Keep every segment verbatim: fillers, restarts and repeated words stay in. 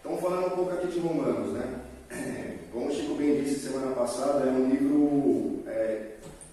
Então, falando um pouco aqui de Romanos, né? Como o Chico bem disse semana passada, é um livro é,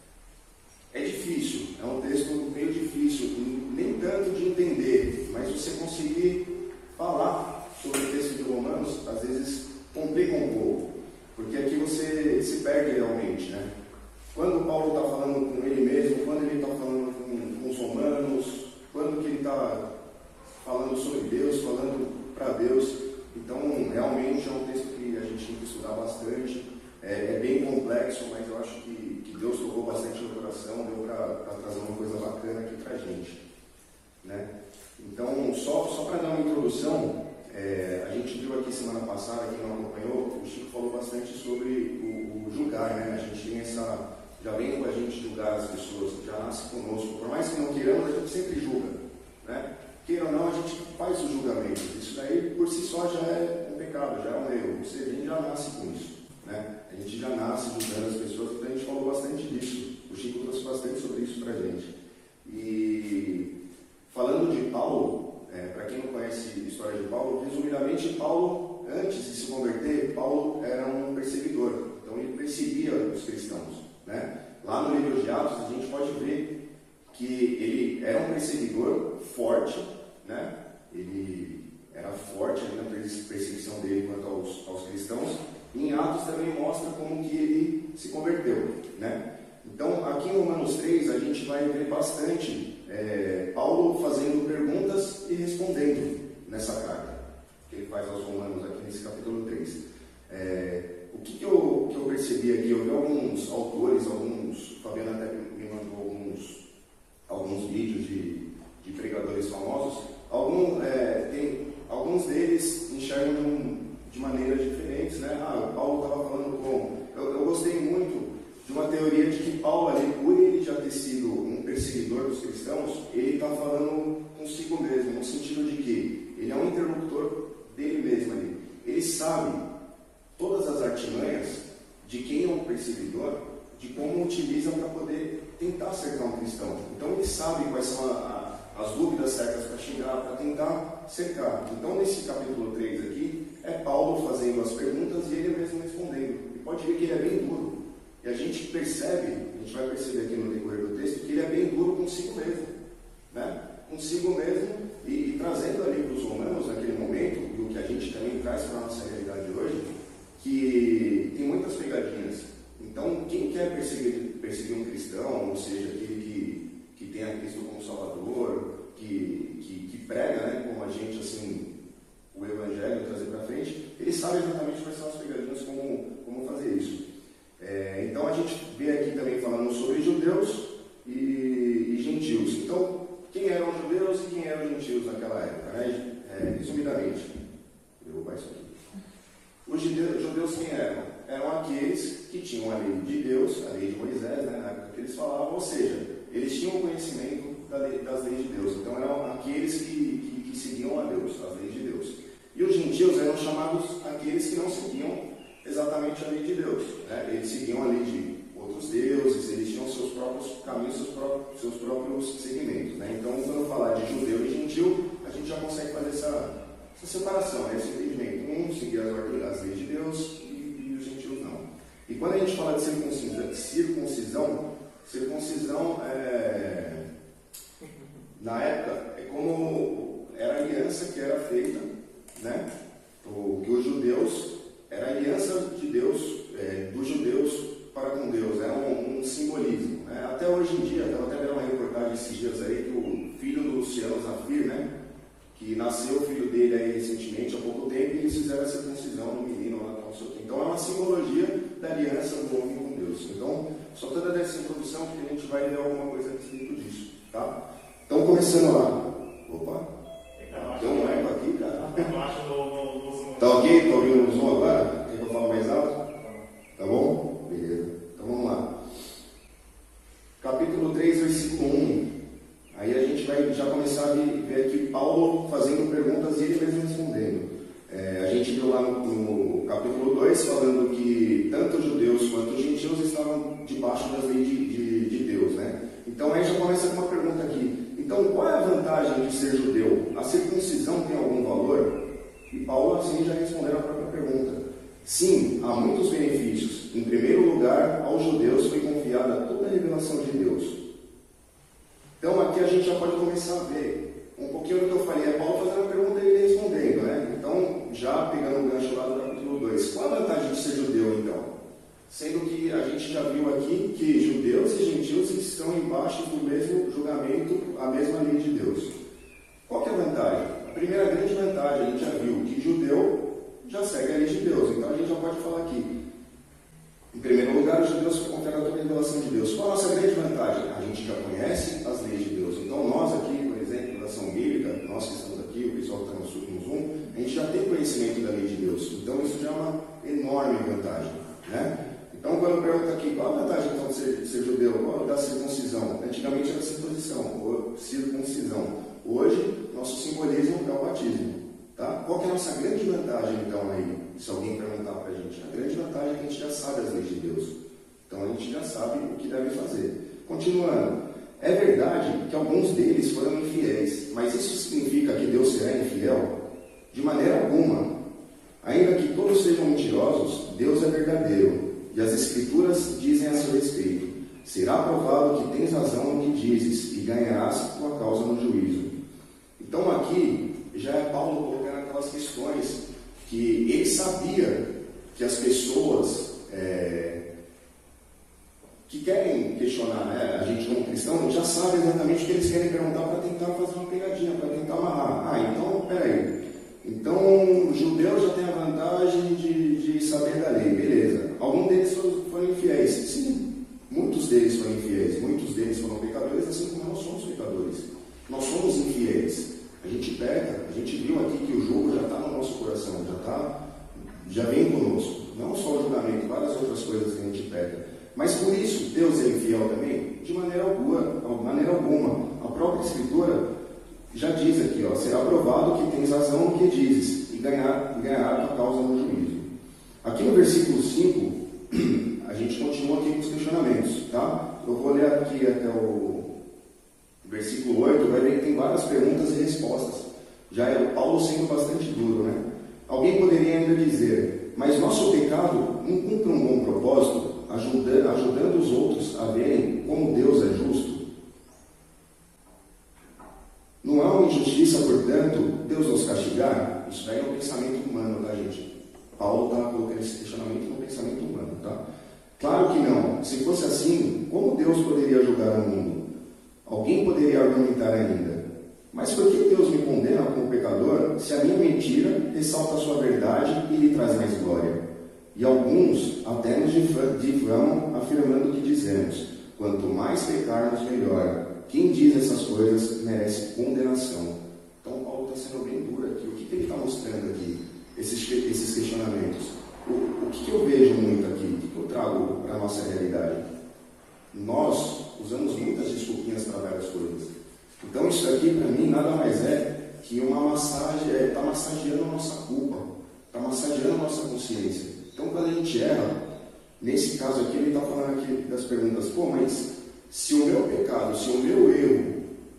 é difícil, é um texto meio difícil, nem tanto de entender, mas você conseguir falar sobre o texto de Romanos, às vezes complica um pouco, porque aqui você se perde realmente, né? Quando Paulo está falando com ele mesmo, quando ele está falando com, com os romanos, quando que ele está falando sobre Deus, falando para Deus. Então, realmente é um texto que a gente tem que estudar bastante, é, é bem complexo, mas eu acho que, que Deus tocou bastante no coração, deu para trazer uma coisa bacana aqui para a gente, né? Então, só, só para dar uma introdução, é, a gente viu aqui semana passada, quem não acompanhou, o Chico falou bastante sobre o, o julgar, né? A gente tem essa, já vem com a gente julgar as pessoas, já nasce conosco, por mais que não queiramos, a gente sempre julga, né? Queira ou não, a gente faz os julgamentos. Isso daí, por si só, já é um pecado, já é um erro. Ou seja, a gente já nasce com isso, né? A gente já nasce julgando as pessoas, então a gente falou bastante disso. O Chico trouxe bastante sobre isso pra gente. E falando de Paulo, é, para quem não conhece a história de Paulo, resumidamente, Paulo, antes de se converter, Paulo era um perseguidor. Então ele perseguia os cristãos, né? Lá no livro de Atos, a gente pode ver que ele era um perseguidor forte, né? Ele era forte ali na perseguição dele quanto aos, aos cristãos. E em Atos também mostra como que ele se converteu, né? Então, aqui em Romanos três, a gente vai ver bastante é, Paulo fazendo perguntas e respondendo nessa carta que ele faz aos romanos aqui nesse capítulo três. É, o que, que, eu, que eu percebi aqui? Eu vi alguns autores, alguns, o Fabiano até me mandou alguns alguns vídeos de, de pregadores famosos, algum, é, tem, alguns deles enxergam de, um, de maneiras diferentes, né? Ah, o Paulo estava falando como? Eu, eu gostei muito de uma teoria de que Paulo, ali, por ele já ter sido um perseguidor dos cristãos, ele está falando consigo mesmo, no sentido de que ele é um interlocutor dele mesmo ali. Ele sabe todas as artimanhas de quem é um perseguidor, de como utilizam para poder tentar cercar um cristão. Então ele sabe quais são a, a, as dúvidas certas para chegar, para tentar cercar. Então nesse capítulo três aqui, é Paulo fazendo as perguntas e ele mesmo respondendo. E pode ver que ele é bem duro. E a gente percebe, a gente vai perceber aqui no decorrer do texto, que ele é bem duro consigo mesmo, né? Consigo mesmo e, e trazendo ali para os romanos naquele momento, e o que a gente também traz para a nossa realidade hoje, que tem muitas pegadinhas. Então, quem quer perseguir, perseguir um cristão, ou seja, aquele que, que tem a Cristo como Salvador, que, que, que prega, né, como a gente, assim, o Evangelho, trazer para frente, ele sabe exatamente quais são as pegadinhas, como, como fazer isso. É, então, a gente vê aqui também falando sobre judeus e, e gentios. Então, quem eram judeus e quem eram gentios naquela época, né? É, resumidamente, vou derrubar isso aqui. Os judeus, judeus quem eram? Eram aqueles que tinham a lei de Deus, a lei de Moisés, né, na época que eles falavam, ou seja, eles tinham conhecimento da lei, das leis de Deus. Então eram aqueles que, que, que seguiam a Deus, as leis de Deus. E os gentios eram chamados aqueles que não seguiam exatamente a lei de Deus, né? Eles seguiam a lei de outros deuses, eles tinham seus próprios caminhos, seus próprios, seus próprios segmentos, né? Então, quando falar de judeu e gentil, a gente já consegue fazer essa, essa separação, né? Esse entendimento. Um seguia as, as leis de Deus e, e os gentios não. E quando a gente fala de circuncisão, circuncisão, circuncisão é, na época é como era a aliança que era feita, né? O, que os judeus, era a aliança de Deus, é, dos judeus para com Deus, era um, um simbolismo, né? Até hoje em dia, estava até vendo uma reportagem esses dias aí, que o filho do Luciano Zafir, né? Que nasceu o filho dele aí recentemente, há pouco tempo, e eles fizeram a circuncisão no menino lá, não sei o quê. Então é uma simbologia da aliança do homem com Deus. Então, só toda essa introdução, porque a gente vai ver alguma coisa a respeito disso, tá? Então, começando lá. Opa! Tem um eco aqui, cara. Tá ok? Tá ouvindo o som agora? Quer que eu fale mais alto? Tá bom? Beleza. Então vamos lá. Capítulo três, versículo um. Aí a gente vai já começar a ver aqui Paulo fazendo perguntas e ele mesmo respondendo. É, a gente viu lá no, no capítulo dois falando que tanto os judeus quanto os gentios estavam debaixo das leis de, de, de Deus, né? Então aí já começa com uma pergunta aqui. Então qual é a vantagem de ser judeu? A circuncisão tem algum valor? E Paulo assim já respondeu a própria pergunta. Sim, há muitos benefícios. Em primeiro lugar, aos judeus foi confiada toda a revelação de Deus. Então aqui a gente já pode começar a ver um pouquinho do que eu falei. É Paulo fazendo a pergunta e ele respondendo, né? Então, já pegando o gancho lá do capítulo dois. Qual a vantagem de ser judeu, então? Sendo que a gente já viu aqui que judeus e gentios estão embaixo do mesmo julgamento, a mesma lei de Deus. Qual que é a vantagem? A primeira grande vantagem, a gente já viu que judeu já segue a lei de Deus. Então a gente já pode falar aqui. Em primeiro lugar, os judeus conferiram toda a revelação de Deus. Qual a nossa grande vantagem? A gente já conhece as leis de Deus. Então nós aqui, por exemplo, da ação bíblica, nós que estamos aqui, o pessoal que está no Zoom, a gente já tem conhecimento da lei de Deus. Então isso já é uma enorme vantagem, né? Então, quando eu pergunto aqui, qual a vantagem então, de ser, de ser judeu? Qual da circuncisão? Antigamente era circuncisão, ou circuncisão. Hoje, nosso simbolismo é o batismo. Tá? Qual que é a nossa grande vantagem, então, aí? Se alguém perguntar para a gente. A grande vantagem é que a gente já sabe as leis de Deus. Então, a gente já sabe o que deve fazer. Continuando. É verdade que alguns deles foram infiéis, mas isso significa que Deus será infiel? De maneira alguma. Ainda que todos sejam mentirosos, Deus é verdadeiro. E as Escrituras dizem a seu respeito: será provado que tens razão no que dizes, e ganharás tua causa no juízo. Então aqui já é Paulo colocando aquelas questões que ele sabia que as pessoas é, que querem questionar, né, a gente como cristão, já sabe exatamente o que eles querem perguntar para tentar fazer uma pegadinha, para tentar amarrar. Ah, então, peraí. Então, o judeu já tem a vantagem de, de saber da lei, beleza. Alguns deles foram, foram infiéis. Sim, muitos deles foram infiéis. Muitos deles foram pecadores, assim como nós somos pecadores. Nós somos infiéis. A gente peca. A gente viu aqui que o jogo já está no nosso coração, já, tá, já vem conosco. Não só o julgamento, várias outras coisas que a gente peca. Mas por isso, Deus é infiel também? De maneira alguma. De maneira alguma. A própria Escritura já diz aqui, ó, será provado que tens razão no que dizes, e ganhar, ganhar a tua causa no juízo. Aqui no versículo cinco, a gente continua aqui com os questionamentos, tá? Eu vou ler aqui até o versículo oito, vai ver que tem várias perguntas e respostas. Já é o Paulo sendo bastante duro, né? Alguém poderia ainda dizer, mas nosso pecado não cumpre um bom propósito, ajudando, ajudando os outros a verem como Deus é justo? Não há uma injustiça, portanto, Deus nos castigar? Isso daí é um pensamento humano, tá, gente? Paulo está colocando esse questionamento no pensamento humano, tá? Claro que não. Se fosse assim, como Deus poderia julgar o mundo? Alguém poderia argumentar ainda. Mas por que Deus me condena como pecador se a minha mentira ressalta a sua verdade e lhe traz mais glória? E alguns até nos difamam afirmando que dizemos, quanto mais pecarmos, melhor. Quem diz essas coisas merece condenação. Então, Paulo está sendo bem duro aqui. O que, que ele está mostrando aqui? Esses, esses questionamentos. O, o que, que eu vejo muito aqui? O que, que eu trago para a nossa realidade? Nós usamos muitas desculpinhas para várias coisas. Então, isso aqui, para mim, nada mais é que uma massagem, está é, massageando a nossa culpa, está massageando a nossa consciência. Então, quando a gente erra, nesse caso aqui, ele está falando aqui das perguntas, pô, mas se o meu pecado, se o meu erro,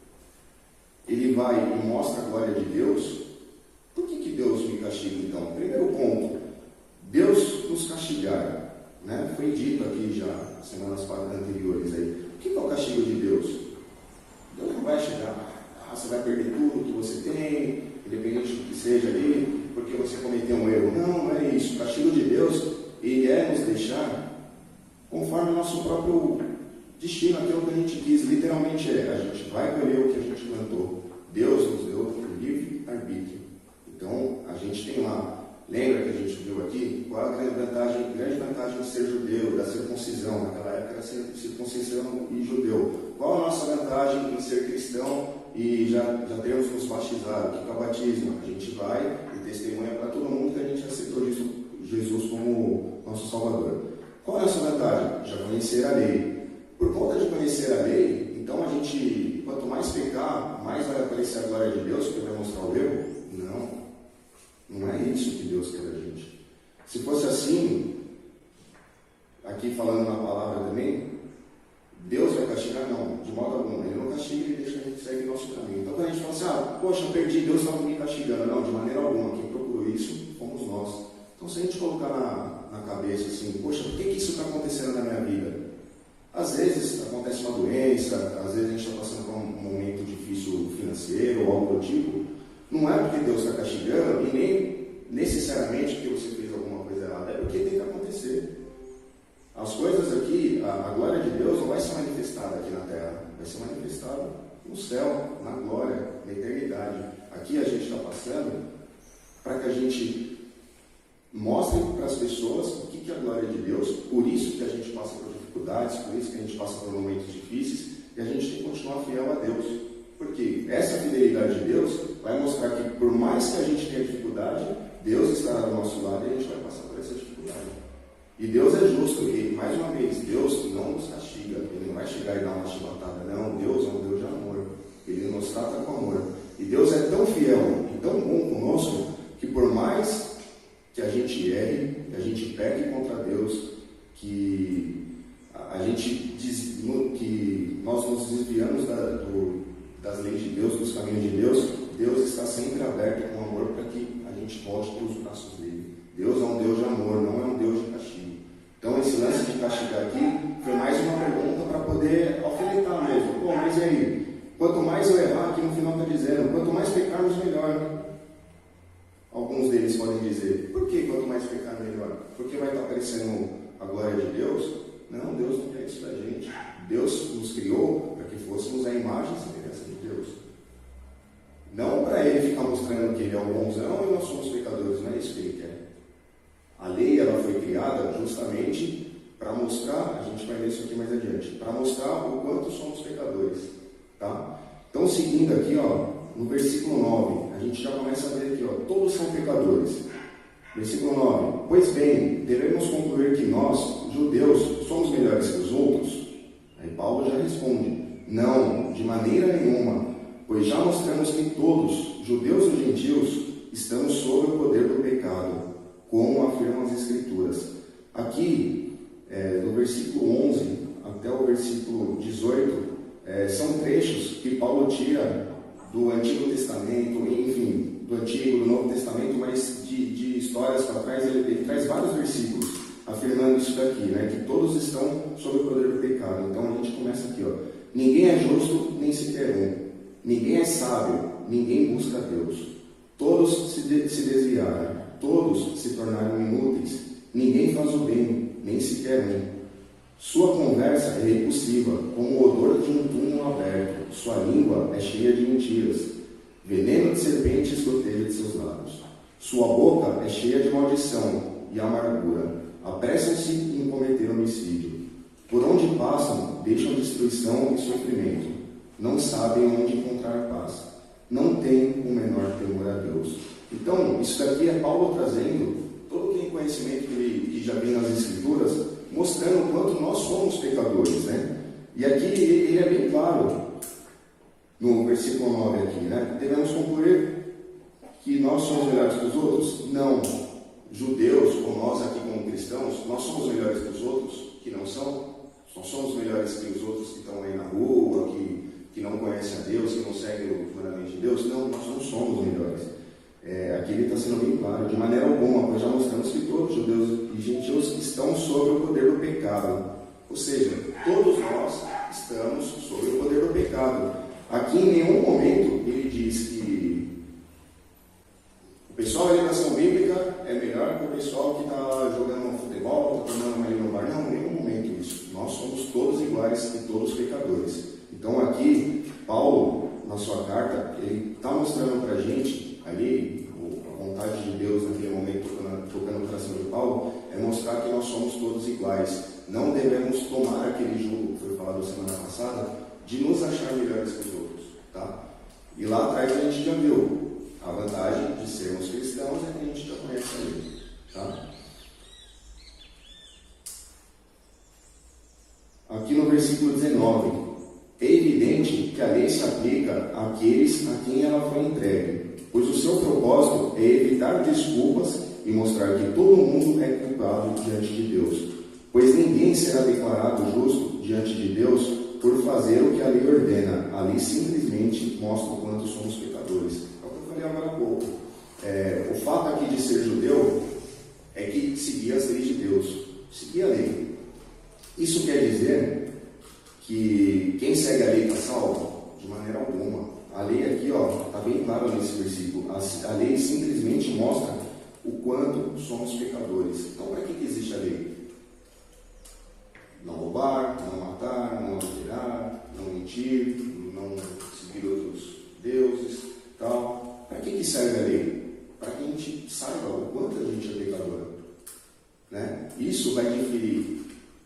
ele vai e mostra a glória de Deus, por que, que Deus me castiga então? Primeiro ponto, Deus nos castigar, né? Foi dito aqui já, semanas anteriores aí, o que é o castigo de Deus? Deus não vai chegar, ah, você vai perder tudo que você tem, independente do que seja ali, porque você cometeu um erro. Não, não é isso. O castigo de Deus, ele é nos deixar conforme o nosso próprio destino, aquilo que a gente quis, literalmente é, a gente vai colher o que a gente plantou. Deus nos deu o livre-arbítrio. Então, a gente tem lá, lembra que a gente viu aqui, qual a grande vantagem, grande vantagem de ser judeu, da circuncisão, naquela época era circuncisão e judeu. Qual a nossa vantagem em ser cristão e já, já termos nos batizado? O que é o batismo? A gente vai e testemunha para todo mundo que a gente aceitou Jesus como nosso Salvador. Qual é a nossa vantagem? Já conhecer a lei. Por conta de conhecer a lei, então a gente, quanto mais pecar, mais vai aparecer a glória de Deus, porque vai mostrar o erro? Não. Não é isso que Deus quer da gente. Se fosse assim, aqui falando na palavra também, Deus vai castigar? Não, de modo algum. Ele não castiga, ele deixa a gente seguir o nosso caminho. Então quando a gente fala assim, ah, poxa, eu perdi, Deus estava me castigando. Não, de maneira alguma. Quem procurou se a gente colocar na, na cabeça assim, poxa, por que, que isso está acontecendo na minha vida? Às vezes acontece uma doença, às vezes a gente está passando por um momento difícil financeiro ou algo do tipo. Não é porque Deus está castigando e nem necessariamente porque você fez alguma coisa errada, é porque tem que acontecer. As coisas aqui, a, a glória de Deus não vai ser manifestada aqui na terra, vai ser manifestada no céu, na glória, na eternidade. Aqui a gente está passando para que a gente mostre para as pessoas o que é a glória de Deus, por isso que a gente passa por dificuldades, por isso que a gente passa por momentos difíceis, e a gente tem que continuar fiel a Deus. Porque essa fidelidade de Deus vai mostrar que, por mais que a gente tenha dificuldade, Deus estará do nosso lado e a gente vai passar por essa dificuldade. E Deus é justo, e mais uma vez, Deus não nos castiga, Ele não vai chegar e dar uma chibatada, não. Deus é um Deus de amor, Ele nos trata com amor. E Deus é tão fiel e tão bom conosco, que por mais que a gente erre, que a gente peque contra Deus, que a gente diz, que nós nos desviamos da, do, das leis de Deus, dos caminhos de Deus, Deus está sempre aberto com amor para que a gente volte para os braços dele. Deus é um Deus de amor, não é um Deus de castigo. Então esse lance de castigar aqui foi mais uma pergunta para poder alfinetar mesmo. Pô, mas e aí? Quanto mais eu errar, aqui no final está dizendo, quanto mais pecarmos, melhor. Alguns deles podem dizer, por que quanto mais pecar, melhor? Porque vai estar aparecendo a glória de Deus? Não, Deus não quer isso da gente. Deus nos criou para que fôssemos a imagem e semelhança de Deus. Não para Ele ficar mostrando que Ele é o bonzão e nós somos pecadores, não é isso que Ele quer. A lei ela foi criada justamente para mostrar, a gente vai ver isso aqui mais adiante, para mostrar o quanto somos pecadores. Tá? Então, seguindo aqui, ó, no versículo nove, a gente já começa a ver aqui, ó, todos são pecadores. Versículo nove, pois bem, devemos concluir que nós, judeus, somos melhores que os outros? Aí Paulo já responde, não, de maneira nenhuma, pois já mostramos que todos, judeus e gentios, estamos sob o poder do pecado, como afirmam as Escrituras. Aqui, é, do versículo onze até o versículo dezoito, é, são trechos que Paulo tira do Antigo Testamento, enfim, do Antigo, do Novo Testamento, mas de, de histórias para trás, ele, ele traz vários versículos afirmando isso daqui, né, que todos estão sob o poder do pecado. Então a gente começa aqui, ó, ninguém é justo, nem sequer um, ninguém é sábio, ninguém busca Deus, todos se, de, se desviaram, todos se tornaram inúteis, ninguém faz o bem, nem sequer um. Sua conversa é repulsiva, como o odor de um túmulo aberto. Sua língua é cheia de mentiras. Veneno de serpente esgoteja de seus lábios. Sua boca é cheia de maldição e amargura. Apressam-se em cometer homicídio. Por onde passam, deixam destruição e sofrimento. Não sabem onde encontrar paz. Não têm o menor temor a Deus. Então, isso daqui é Paulo trazendo todo aquele conhecimento que, ele, que já vem nas Escrituras, mostrando o quanto nós somos pecadores, né? E aqui ele é bem claro, no versículo nove aqui, né? Devemos concluir que nós somos melhores que os outros? Não. Judeus, ou nós aqui como cristãos, nós somos melhores que os outros que não são? Nós somos melhores que os outros que estão aí na rua, que, que não conhecem a Deus, que não seguem o mandamento de Deus? Não, nós não somos melhores. É, aqui ele está sendo bem claro, de maneira alguma, pois já mostramos que todos, judeus e gentios, estão sob o poder do pecado. Ou seja, todos nós estamos sob o poder do pecado. Aqui em nenhum momento ele diz que o pessoal da educação bíblica é melhor que o pessoal que está jogando futebol, está tomando ali no bar. Não, em nenhum momento isso. Nós somos todos iguais e todos pecadores. Então aqui, Paulo, na sua carta, ele está mostrando para a gente, ali, a vontade de Deus naquele momento, tocando, tocando no coração de Paulo, é mostrar que nós somos todos iguais. Não devemos tomar aquele julgo que foi falado semana passada, de nos achar melhores que os outros. Tá? E lá atrás a gente já viu a vantagem de sermos cristãos, é que a gente já conhece a lei. Tá? Aqui no versículo dezenove, é evidente que a lei se aplica àqueles a quem ela foi entregue, pois o seu propósito é evitar desculpas e mostrar que todo mundo é culpado diante de Deus, pois ninguém será declarado justo diante de Deus por fazer o que a lei ordena. A lei simplesmente mostra o quanto somos pecadores. É o que eu falei agora há pouco. É, o fato aqui de ser judeu é que seguia as leis de Deus, seguia a lei. Isso quer dizer que quem segue a lei está salvo? De maneira alguma. A lei aqui está bem clara nesse versículo. A, a lei simplesmente mostra o quanto somos pecadores. Então, para que, que existe a lei? Não roubar, não matar, não adulterar, não mentir, não seguir outros deuses, tal. Para que, que serve a lei? Para que a gente saiba o quanto a gente é pecador. Né? Isso vai definir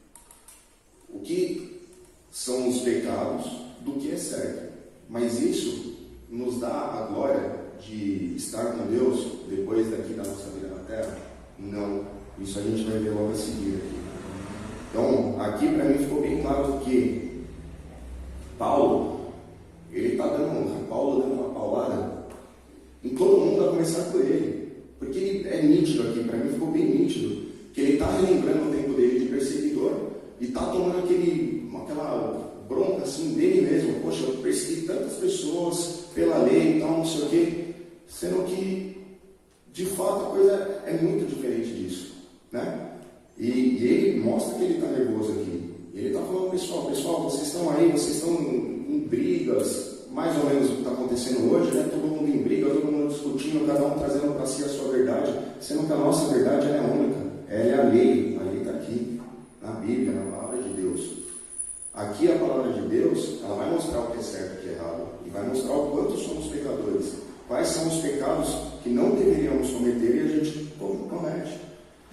o que são os pecados do que é certo. Mas isso nos dá a glória de estar com Deus depois daqui da nossa vida na terra? Não. Isso a gente vai ver logo a seguir aqui. Então, aqui para mim ficou bem claro que Paulo, ele está dando, Paulo dando uma paulada em todo mundo, a começar por ele. Porque ele é nítido aqui, para mim ficou bem nítido, que ele está relembrando o tempo dele de perseguidor e está tomando aquele, aquela bronca assim dele mesmo. Poxa, eu persegui tantas pessoas pela lei e tal, não sei o quê, sendo que de fato a coisa é muito diferente disso, né? E, e ele mostra que ele está nervoso aqui. Ele está falando, pessoal, pessoal, vocês estão aí, vocês estão em, em brigas, mais ou menos o que está acontecendo hoje, né? Todo mundo em briga, todo mundo discutindo, cada um trazendo para si a sua verdade, sendo que a nossa verdade ela é única, ela é a lei, a lei está aqui, na Bíblia, na palavra de Deus. Aqui a palavra de Deus, ela vai mostrar o que é certo e o que é errado, e vai mostrar o quanto somos pecadores, quais são os pecados que não deveríamos cometer e a gente comete.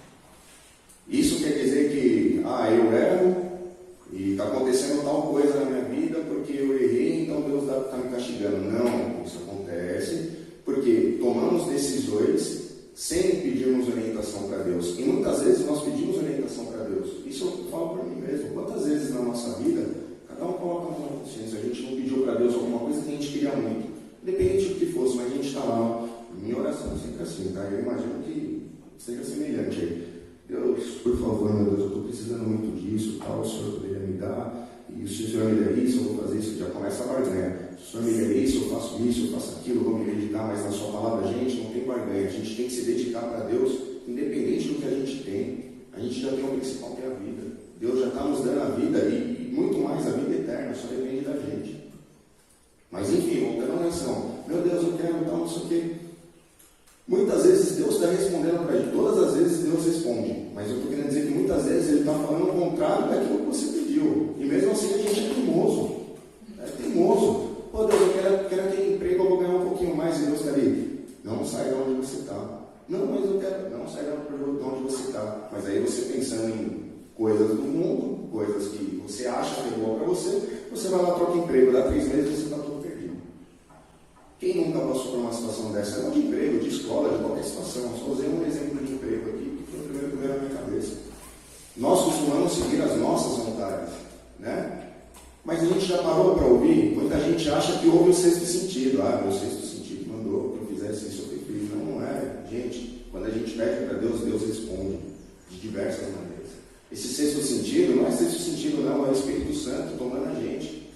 Isso quer dizer que, ah, eu erro e está acontecendo tal coisa na minha vida porque eu errei, então Deus está me castigando. Não, isso acontece porque tomamos decisões sem pedirmos orientação para Deus. E muitas vezes nós pedimos orientação para Deus. Isso eu falo para mim mesmo. Quantas vezes na nossa vida, cada um coloca a mão na consciência, a gente não pediu para Deus alguma coisa que a gente queria muito, independente do que fosse, mas a gente está lá. Minha oração é sempre assim, tá? Eu imagino que seja semelhante aí. Deus, por favor, meu Deus, eu estou precisando muito disso, tal, o Senhor poderia me dar, e se o Senhor me der isso, eu vou fazer isso, já começa a barganha. Se o Senhor me der isso, eu faço isso, eu faço aquilo, eu vou me dedicar, mas na sua palavra, gente, não tem barganha, a gente tem que se dedicar para Deus, independente do que a gente tem. A gente já tem o principal, que é a vida. Deus já está nos dando a vida, e, e muito mais a vida eterna, só depende da gente. Mas enfim, voltando à lição, meu Deus, eu quero tal, não sei o quê. Muitas vezes Deus está respondendo para a gente, todas as vezes Deus responde, mas eu estou querendo dizer que muitas vezes Ele está falando o contrário daquilo que você pediu, e mesmo assim a gente é teimoso, é teimoso. Pô Deus, eu quero, quero ter emprego, eu vou ganhar um pouquinho mais, e Deus está ali, não sai de onde você está. Não, mas eu quero, não sai de onde você está. Mas aí você pensando em coisas do mundo, coisas que você acha que é boa para você, você vai lá, troca emprego, dá três meses e você está todo perdido. Quem nunca passou por uma situação dessa? Não de emprego, de escola, de qualquer situação. Só usei um exemplo de emprego aqui, que foi o primeiro que veio na minha cabeça. Nós costumamos seguir as nossas vontades, né? Mas a gente já parou para ouvir? Muita gente acha que houve o sexto sentido. Ah, meu sexto sentido mandou que eu fizesse isso, eu fiz. Não, não é. Gente, quando a gente pede para Deus, Deus responde de diversas maneiras. Esse sexto sentido não é sexto sentido, não. É o Espírito Santo tomando a gente.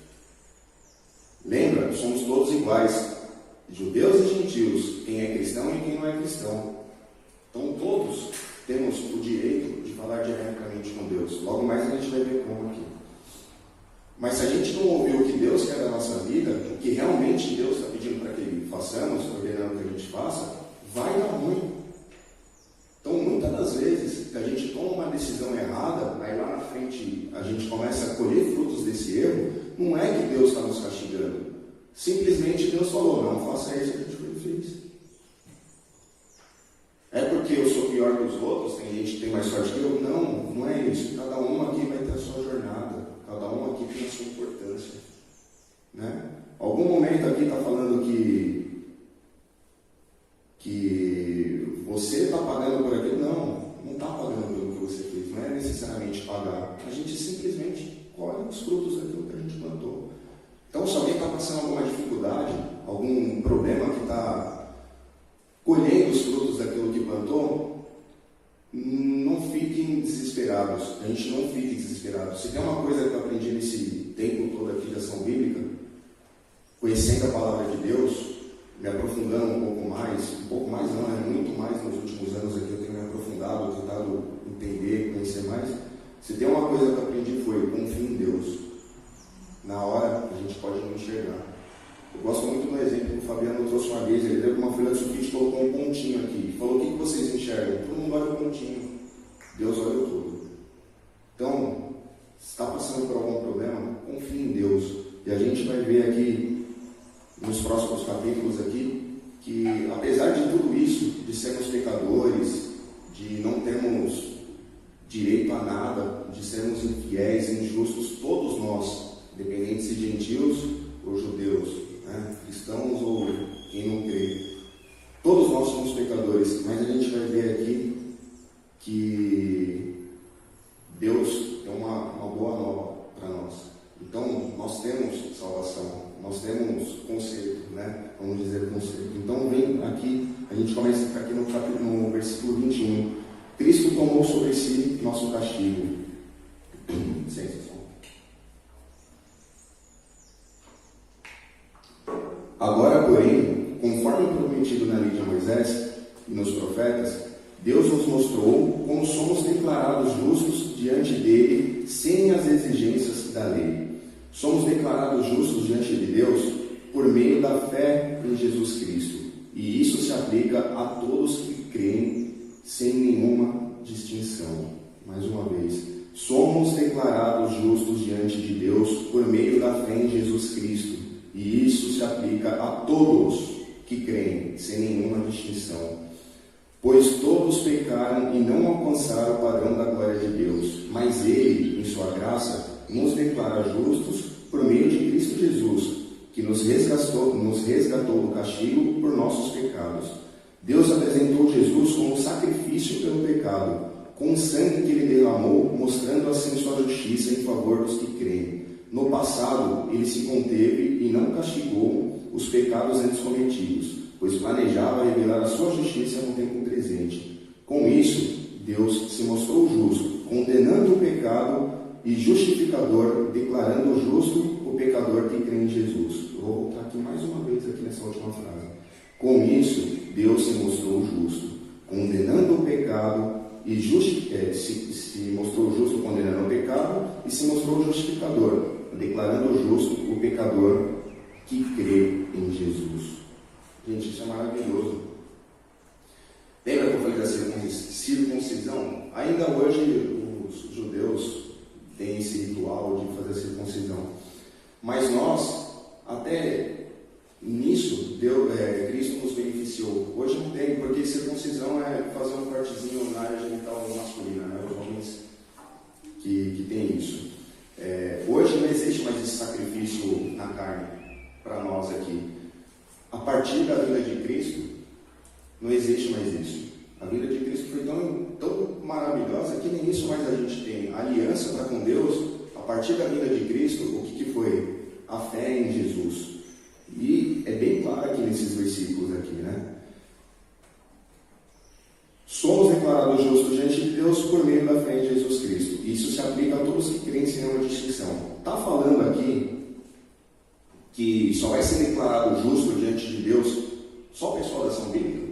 Lembra? Somos todos iguais. Judeus e gentios, quem é cristão e quem não é cristão. Então todos temos o direito de falar diretamente com Deus. Logo mais a gente vai ver como aqui. Mas se a gente não ouvir o que Deus quer da nossa vida, o que realmente Deus está pedindo para que façamos, ordenando que a gente faça, vai dar ruim. Então muitas das vezes que a gente toma uma decisão errada, aí lá na frente a gente começa a colher frutos desse erro, não é que Deus está nos castigando. Simplesmente Deus falou, não faça isso que a gente fez. É porque eu sou pior que os outros, tem gente que tem mais sorte que eu? Não, não é isso. Cada um aqui vai ter a sua jornada, cada um aqui tem a sua importância, né? Algum momento aqui está falando que, que você está pagando por aquilo? Não, não está pagando pelo que você fez, não é necessariamente pagar. A gente simplesmente colhe os frutos daquilo que a gente plantou. Então, se alguém está passando alguma dificuldade, algum problema que está colhendo os frutos daquilo que plantou, não fiquem desesperados. A gente não fique desesperado. Se tem uma coisa que eu aprendi nesse tempo todo aqui de ação bíblica, conhecendo a palavra de Deus, me aprofundando um pouco mais, um pouco mais não, é muito mais nos últimos anos aqui eu tenho me aprofundado, Se tem uma coisa que eu aprendi foi, confie em Deus. Na hora, a gente pode não enxergar. Eu gosto muito do exemplo que o Fabiano trouxe uma vez. Ele deu uma folha de sulfite e colocou um pontinho aqui. Falou, o que vocês enxergam? Todo mundo olha o pontinho. Deus olha o todo. Então, se está passando por algum problema, confie em Deus. E a gente vai ver aqui, nos próximos capítulos aqui, que apesar de tudo isso, de sermos pecadores, de não termos direito a nada, de sermos infiéis, injustos, todos nós, independente se gentios ou judeus, né? Cristãos ou quem não crê, todos nós somos pecadores, mas a gente vai ver aqui que Deus tem uma, uma boa nova para nós. Então, nós temos salvação, nós temos conserto, né? Vamos dizer conserto. Então, vem aqui, a gente começa aqui no, capítulo, no versículo vinte e um. Cristo tomou sobre si nosso castigo. Licença, agora, porém, conforme prometido na lei de Moisés e nos profetas, Deus nos mostrou como somos declarados justos diante dele, sem as exigências da lei. Somos declarados justos diante de Deus por meio da fé em Jesus Cristo. E isso se aplica a todos que creem, sem nenhuma distinção. Mais uma vez, somos declarados justos diante de Deus por meio da fé em Jesus Cristo. E isso se aplica a todos que creem, sem nenhuma distinção. Pois todos pecaram e não alcançaram o padrão da glória de Deus. Mas Ele, em sua graça, nos declara justos por meio de Cristo Jesus, que nos resgatou, nos resgatou do castigo por nossos pecados. Deus apresentou Jesus como sacrifício pelo pecado, com o sangue que Ele derramou, mostrando assim sua justiça em favor dos que creem. No passado, Ele se conteve e não castigou os pecados antes cometidos, pois planejava revelar a sua justiça no tempo presente. Com isso, Deus se mostrou justo, condenando o pecado e justificador, declarando justo o pecador que crê em Jesus. Eu vou voltar aqui mais uma vez aqui nessa última frase. Com isso, Deus se mostrou justo, condenando o pecado e justi- é, se, se mostrou justo, condenando o pecado, e se mostrou justificador, declarando justo o pecador que crê em Jesus. Gente, isso é maravilhoso. Lembra que eu falei da circuncisão? Ainda hoje os judeus têm esse ritual de fazer a circuncisão. Mas nós, até nisso, Deus, é, Cristo nos beneficiou. Hoje não tem, porque circuncisão é fazer um cortezinho na área genital masculina, né? Os homens que, que tem isso. É, hoje não existe mais esse sacrifício na carne para nós aqui. A partir da vida de Cristo, não existe mais isso. A vida de Cristo foi tão, tão maravilhosa que nem isso mais a gente tem. A aliança está com Deus, a partir da vida de Cristo, o que, que foi? A fé em Jesus. E é bem claro aqui nesses versículos aqui, né? Somos declarados justos diante de Deus por meio da fé em Jesus Cristo. Isso se aplica a todos que creem sem nenhuma distinção. Está falando aqui que só vai ser declarado justo diante de Deus só o pessoal da ação bíblica?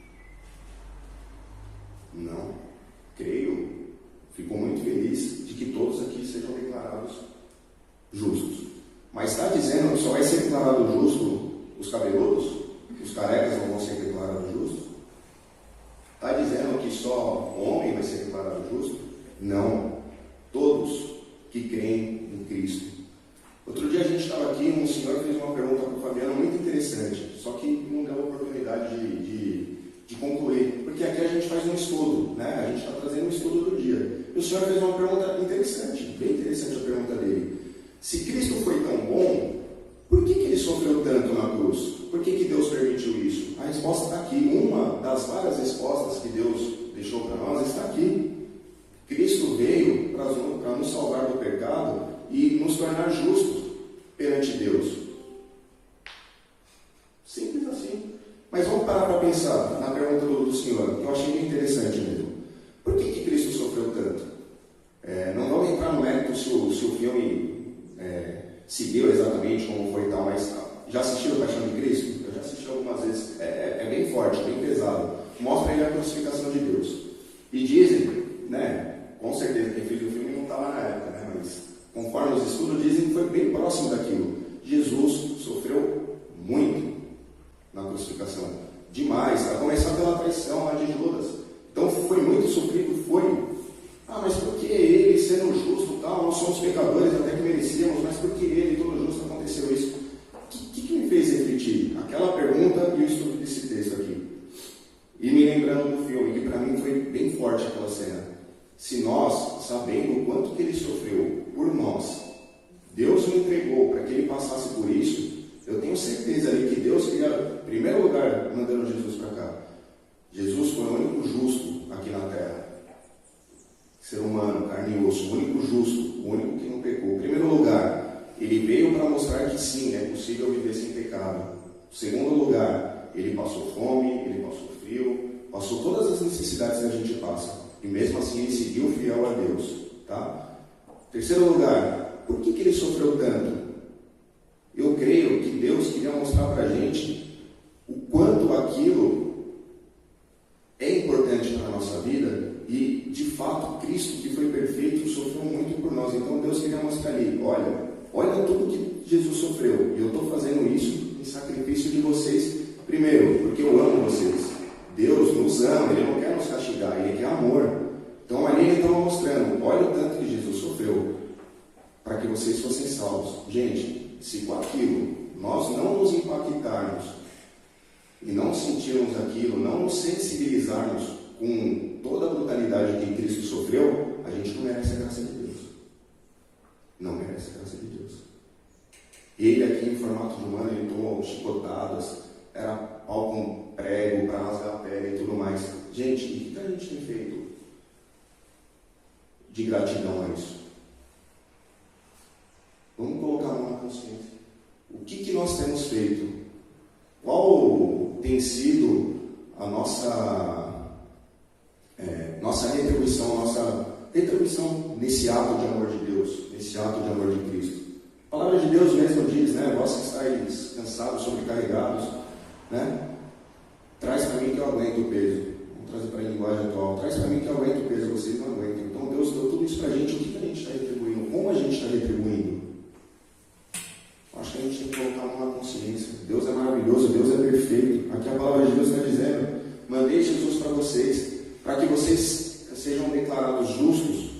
Não. Creio, fico muito feliz de que todos aqui sejam declarados justos. Mas está dizendo que só vai ser declarado justo os cabeludos? Os carecas não vão ser declarados justos? Está dizendo que só o homem vai ser declarado justo? Não. Todos que creem em Cristo. Outro dia a gente estava aqui e um senhor fez uma pergunta para o Fabiano muito interessante, só que não deu a oportunidade de, de, de concluir, porque aqui a gente faz um estudo, né? A gente está trazendo um estudo do dia. E o senhor fez uma pergunta interessante, bem interessante a pergunta dele. Se Cristo foi tão bom, por que, que ele sofreu tanto na cruz? Por que, que Deus permitiu isso? A resposta está aqui. Uma das várias respostas que Deus deixou para nós está aqui. Cristo veio para nos salvar do pecado e nos tornar justos perante Deus. Simples assim. Mas vamos parar para pensar na pergunta do, do senhor, que eu achei bem interessante mesmo. Por que, que Cristo sofreu tanto? É, não vamos entrar no mérito se o, se o filme é, seguiu exatamente como foi e tal, mas já assistiu a Paixão de Cristo? Eu já assisti algumas vezes. É, é, é bem forte, bem pesado. Mostra aí a crucificação de Deus. E dizem, né, com certeza, quem fez o filme não traição lá de Judas. Então foi muito sofrido, foi. Ah, mas por que ele, sendo justo, tal, nós somos pecadores, até que merecíamos, mas por que ele, todo justo, aconteceu isso? O que, que me fez refletir? Aquela pergunta e o estudo desse texto aqui. E me lembrando do filme, que para mim foi bem forte aquela cena. Se nós, sabendo o quanto que ele sofreu por nós, Deus o entregou para que ele passasse por isso, eu tenho certeza ali que Deus queria, em primeiro lugar, mandando Jesus para cá. Jesus foi o único justo aqui na terra. Ser humano, carne e osso, o único justo, o único que não pecou. Em primeiro lugar, ele veio para mostrar que sim, é possível viver sem pecado. Em segundo lugar, ele passou fome, ele passou frio, passou todas as necessidades que a gente passa. E mesmo assim ele seguiu fiel a Deus. Tá? Em terceiro lugar, por que, que ele sofreu tanto? Eu creio que Deus queria mostrar para a gente o quanto aquilo é importante para a nossa vida e, de fato, Cristo, que foi perfeito, sofreu muito por nós. Então Deus queria mostrar ali, olha, olha tudo que Jesus sofreu. E eu estou fazendo isso em sacrifício de vocês, primeiro, porque eu amo vocês. Deus nos ama, Ele não quer nos castigar, Ele quer amor. Então ali Ele estava mostrando, olha o tanto que Jesus sofreu para que vocês fossem salvos. Gente, se com aquilo nós não nos impactarmos e não sentirmos aquilo, não nos sensibilizarmos com toda a brutalidade que Cristo sofreu, a gente não merece a graça de Deus. Não merece a graça de Deus. Ele aqui em formato de humano, ele tomou chicotadas, era pau com prego para rasgar a pele e tudo mais. Gente, e o que a gente tem feito de gratidão a isso? Vamos colocar a mão na consciência. O que, que nós temos feito? Qual tem sido a nossa, é, nossa retribuição, nossa retribuição nesse ato de amor de Deus, nesse ato de amor de Cristo? A palavra de Deus mesmo diz, né? Vós que estáis cansados, sobrecarregados, né? Traz para mim que eu aguento o peso. Vamos trazer para a linguagem atual. Traz para mim que eu aguento o peso, vocês não aguentam. Então Deus deu tudo isso para a gente. O que, que a gente está retribuindo? Como a gente está retribuindo? Acho que a gente tem que colocar a mão na consciência. Deus é maravilhoso, Deus é perfeito. Aqui a palavra de Deus está dizendo: mandei Jesus para vocês, para que vocês sejam declarados justos.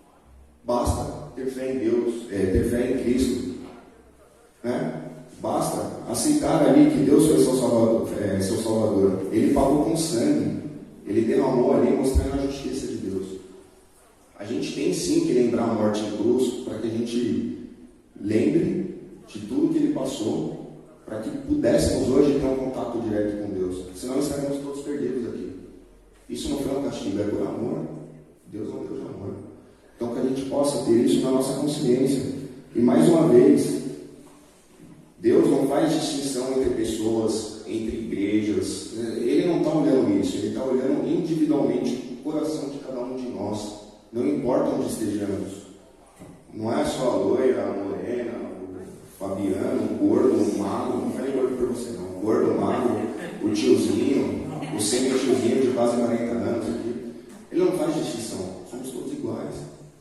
Basta ter fé em Deus, é, ter fé em Cristo, né? Basta aceitar ali que Deus foi seu salvador, é, seu salvador. Ele pagou com sangue, Ele derramou ali mostrando a justiça de Deus. A gente tem sim que lembrar a morte em cruz, para que a gente lembre de tudo que Ele passou, para que pudéssemos hoje ter um contato direto com Deus. Senão estaremos todos perdidos aqui. Isso não foi um castigo, é por amor. Deus é um Deus de amor. Então que a gente possa ter isso na nossa consciência. E mais uma vez, Deus não faz distinção entre pessoas, entre igrejas. Ele não está olhando isso, Ele está olhando individualmente o coração de cada um de nós. Não importa onde estejamos. Não é só a loira, a morena, o Fabiano, o gordo, o magro. Não falei gordo por você não. O gordo, o magro, o tiozinho, o semi-tiozinho de quase quarenta anos aqui. Ele não faz distinção. Somos todos iguais.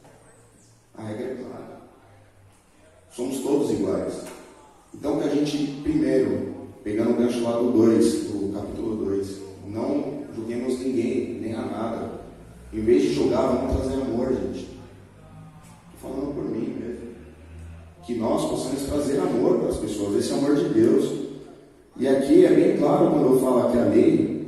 A regra é clara. Somos todos iguais. Então que a gente, primeiro, pegando o gancho lá do dois, do capítulo dois, não julguemos ninguém, nem a nada. Em vez de julgar, vamos trazer amor, gente. Estou falando por mim mesmo. Que nós possamos trazer amor para as pessoas, esse amor de Deus. E aqui é bem claro quando eu falo que a lei,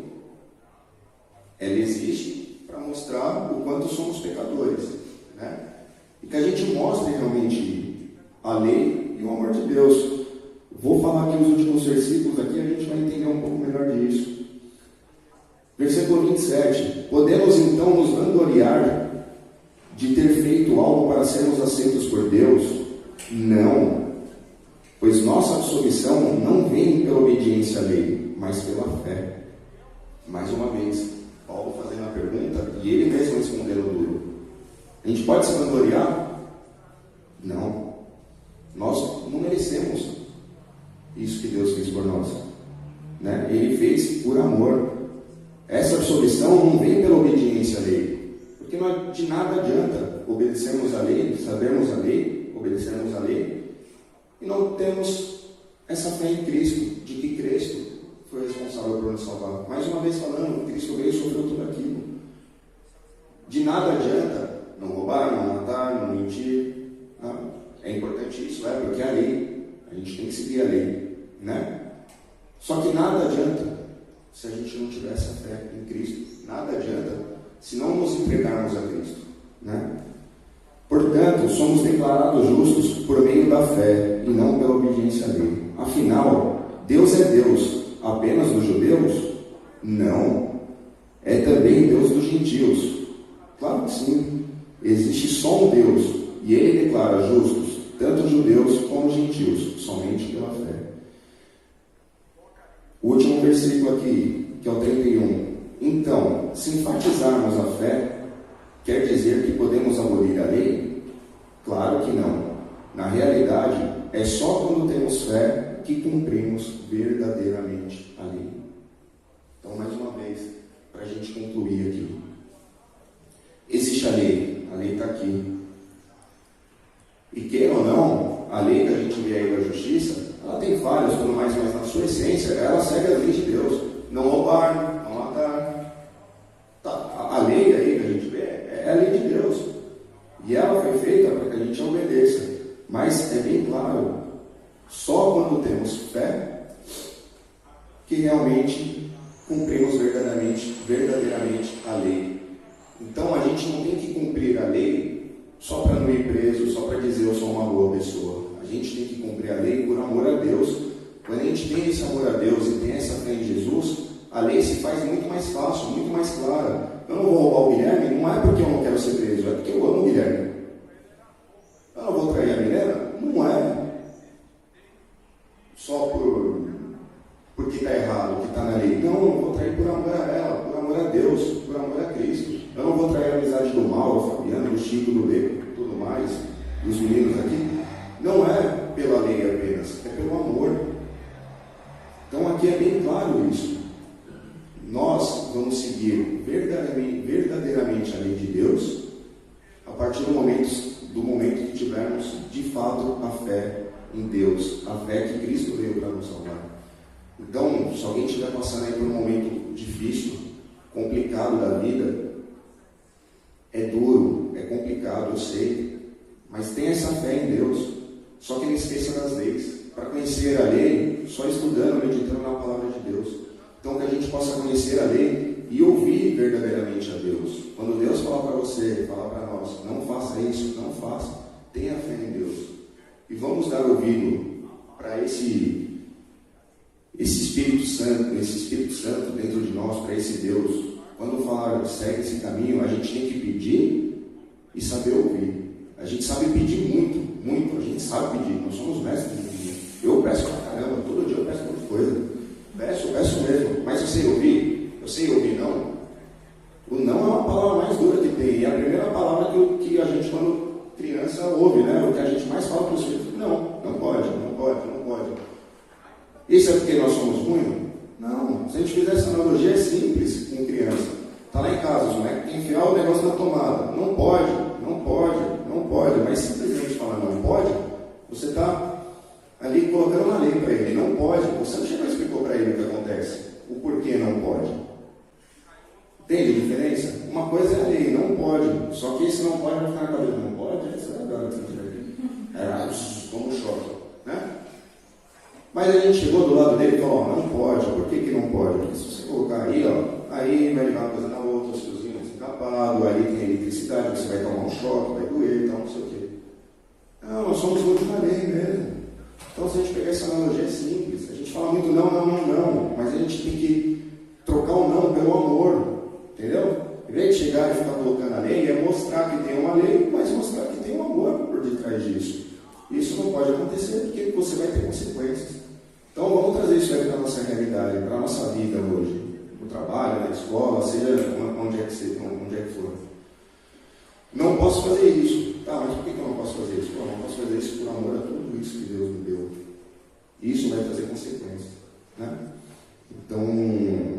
ela existe para mostrar o quanto somos pecadores, né? E que a gente mostre realmente a lei e o amor de Deus. Vou falar aqui os últimos versículos, aqui a gente vai entender um pouco melhor disso. Versículo vinte e sete. Podemos então nos vangloriar de ter feito algo para sermos aceitos por Deus? Não, pois nossa absolvição não vem pela obediência à lei, mas pela fé. Mais uma vez, Paulo fazendo a pergunta e ele mesmo respondendo duro. A gente pode se vangloriar? Não. Nós não merecemos isso que Deus fez por nós, né? Ele fez por amor. Essa absolvição não vem pela obediência à lei, porque não, de nada adianta obedecermos à lei, sabermos a lei, obedecermos à lei, e não temos essa fé em Cristo, de que Cristo foi responsável por nos salvar. Mais uma vez falando, Cristo veio e sofreu tudo aquilo. De nada adianta não roubar, não matar, não mentir. Não. É importante isso, é, porque é a lei. A gente tem que seguir a lei, né? Só que nada adianta se a gente não tiver essa fé em Cristo. Nada adianta se não nos entregarmos a Cristo, né? Portanto, somos declarados justos por meio da fé e não pela obediência à lei. Afinal, Deus é Deus apenas dos judeus? Não. É também Deus dos gentios. Claro que sim. Existe só um Deus e Ele declara justos tanto judeus como gentios, somente pela fé. O último versículo aqui, que é o trinta e um. Então, se enfatizarmos a fé, quer dizer que podemos abolir a lei? Claro que não. Na realidade, é só quando temos fé que cumprimos verdadeiramente a lei. Então, mais uma vez, para a gente concluir aqui. Existe a lei, a lei está aqui. E queira ou não, a lei que a gente vê aí da justiça, ela tem falhas e tudo mais, mas na sua essência, ela segue a lei de Deus. Não roubar, não matar. Tá, a, a lei aí que a gente vê é a lei de Deus. E ela foi feita para que a gente obedeça. Mas é bem claro, só quando temos fé que realmente cumprimos verdadeiramente, verdadeiramente a lei. Então a gente não tem que cumprir a lei só para não ir preso, só para dizer eu sou uma boa pessoa. A gente tem que cumprir a lei por amor a Deus. Quando a gente tem esse amor a Deus e tem essa fé em Jesus, a lei se faz muito mais fácil, muito mais clara. Eu não vou roubar o Guilherme, não é porque eu não quero ser preso, é porque eu amo o Guilherme. Eu não vou trair a Milena? Não é. Só por, porque está errado, que está na lei. Não, eu não vou trair por amor a ela, por amor a Deus, por amor a Cristo. Eu não vou trair a amizade do Mauro, do Fabiano, do Chico, do Leco, tudo mais, dos meninos aqui. Não é pela lei apenas, é pelo amor. Então aqui é bem claro isso. Nós vamos seguir verdadeiramente, verdadeiramente a lei de Deus a partir do momento, do momento que tivermos de fato a fé em Deus, a fé que Cristo veio para nos salvar. Então, se alguém estiver passando aí por um momento difícil, complicado da vida, é duro, é complicado, eu sei, mas tenha essa fé em Deus. Só que não esqueça das leis. Para conhecer a lei, só estudando, meditando na palavra de Deus. Então, que a gente possa conhecer a lei e ouvir verdadeiramente a Deus. Quando Deus fala para você, fala para nós, não faça isso, não faça, tenha fé em Deus. E vamos dar ouvido para esse, esse Espírito Santo, esse Espírito Santo dentro de nós, para esse Deus. Quando falar, segue esse caminho, a gente tem que pedir e saber ouvir. A gente sabe pedir muito, muito, a gente sabe pedir, nós somos mestres de pedir. Eu peço pra caramba, todo dia eu peço muita coisa. Peço, peço mesmo, mas eu sei ouvir, eu sei ouvir não. O não é uma palavra mais dura que tem, e é a primeira palavra que, eu, que a gente, quando criança, ouve, né? O que a gente mais fala para os filhos, não, não pode, não pode, não pode. Isso é porque nós somos ruins? Não, se a gente fizer essa analogia é simples com criança. Está lá em casa, os moleques têm que enfiar o negócio na tomada. Não pode, não pode, não pode, mas simplesmente falar não pode, você está ali colocando uma lei para ele, não pode, você não chegou e explicou para ele o que acontece, o porquê não pode. Entende a diferença? Uma coisa é a lei, não pode, só que esse não pode vai ficar na cabeça, não pode, isso é agora que você tiver aqui. É, como choque, né? Mas a gente chegou do lado dele e falou, ó, não pode, por que que não pode? Porque se você colocar aí, ó, aí vai ligar uma coisa na outra, os fiozinhos vão ficar tapados, aí tem eletricidade, você vai tomar um choque, vai doer, tal, não sei o quê. Não, nós somos muito na lei mesmo. Então, se a gente pegar essa analogia, é simples. A gente fala muito não, não, não, não. Mas a gente tem que trocar o não pelo amor. Entendeu? Em vez de chegar e ficar colocando a lei, é mostrar que tem uma lei, mas mostrar que tem um amor por detrás disso. Isso não pode acontecer porque você vai ter consequências. Então, vamos trazer isso aí para a nossa realidade, para a nossa vida hoje. No trabalho, na escola, seja onde é que, seja, onde é que for. Não posso fazer isso. Tá, mas por que eu não posso fazer isso? Eu não posso fazer isso por amor a tudo isso que Deus me deu. Isso vai trazer consequências. Né? Então,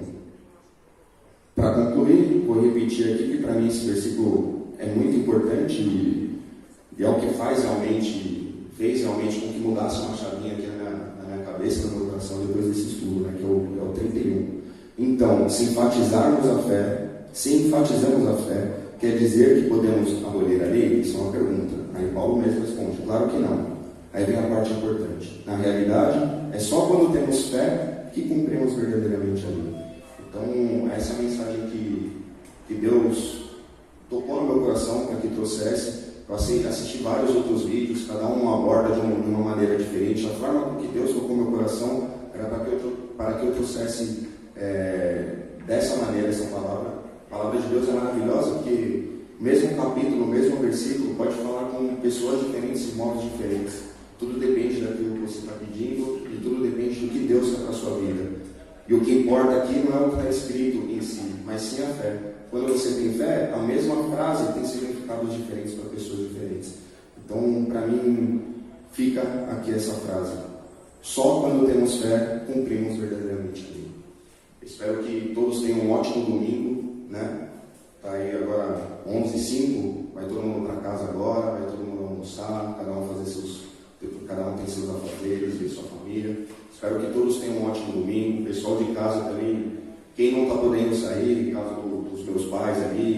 para concluir, vou repetir aqui que para mim esse versículo é muito importante e, e é o que faz realmente, fez realmente com que mudasse uma chavinha aqui na minha, na na minha cabeça, no meu coração, depois desse estudo, né, que é o, é o trinta e um. Então, se enfatizarmos a fé, se enfatizamos a fé, quer dizer que podemos abolir a lei? Isso é uma pergunta. Aí Paulo mesmo responde, claro que não. Aí vem a parte importante. Na realidade, é só quando temos fé que cumprimos verdadeiramente a lei. Então, essa é a mensagem que, que Deus tocou no meu coração para que trouxesse. Eu assisti vários outros vídeos, cada um aborda de uma, de uma maneira diferente. A forma que Deus tocou no meu coração era para que eu, para que eu trouxesse é, dessa maneira essa palavra. A palavra de Deus é maravilhosa porque o mesmo capítulo, o mesmo versículo pode falar com pessoas diferentes em modos diferentes. Tudo depende daquilo que você está pedindo e tudo depende do que Deus quer para a sua vida. E o que importa aqui não é o que está escrito em si, mas sim a fé. Quando você tem fé, a mesma frase tem significados diferentes para pessoas diferentes. Então, para mim, fica aqui essa frase. Só quando temos fé, cumprimos verdadeiramente a lei. Espero que todos tenham um ótimo domingo, né? Está aí agora onze e cinco, vai todo mundo para casa agora, vai todo mundo almoçar, cada um fazer seus... Cada um tem seus afazeres, ver sua família. Espero que todos tenham um ótimo domingo. O pessoal de casa também, quem não está podendo sair, em casa do, dos meus pais ali,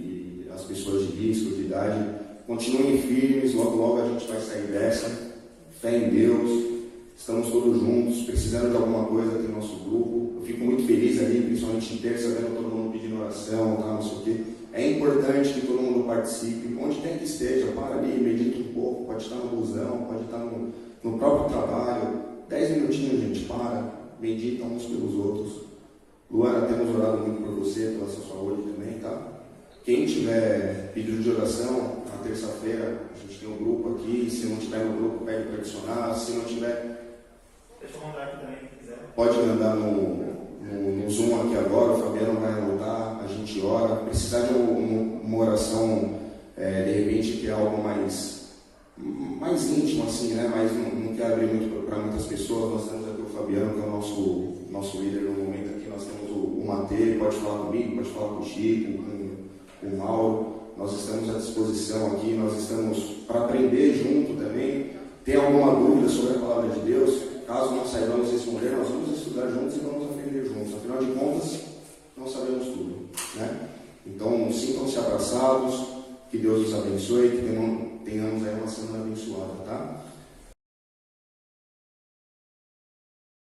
e as pessoas de risco, de idade, continuem firmes, logo logo a gente vai sair dessa. Fé em Deus, estamos todos juntos, precisando de alguma coisa aqui no nosso grupo. Eu fico muito feliz ali, principalmente em terça, vendo todo mundo pedindo oração, tá, não sei o quê. É importante que todo mundo participe, onde quer que esteja, para ali, medita um pouco, pode estar no busão, pode estar no, no próprio trabalho, dez minutinhos, gente, para, medita uns pelos outros. Luana, temos orado muito por você, pela sua saúde também, tá? Quem tiver pedido de oração, na terça-feira, a gente tem um grupo aqui, se não tiver no grupo, pede para adicionar, se não tiver... Deixa eu mandar aqui também, se quiser. Pode mandar no... No, no Zoom aqui agora, o Fabiano vai anotar, a gente ora. Precisar de uma, uma oração, é, de repente, que é algo mais, mais íntimo, assim, né? Mas não, não quer abrir muito para muitas pessoas. Nós temos aqui o Fabiano, que é o nosso, nosso líder no momento aqui. Nós temos o, o Matê, pode falar comigo, pode falar com o Chico, com, com o Mauro. Nós estamos à disposição aqui, nós estamos para aprender junto também. Tem alguma dúvida sobre a palavra de Deus? Caso não saibamos responder, nós vamos estudar juntos e vamos aprender juntos. Afinal de contas, nós sabemos tudo, né? Então, sintam-se abraçados, que Deus os abençoe, que tenhamos aí uma semana abençoada, tá?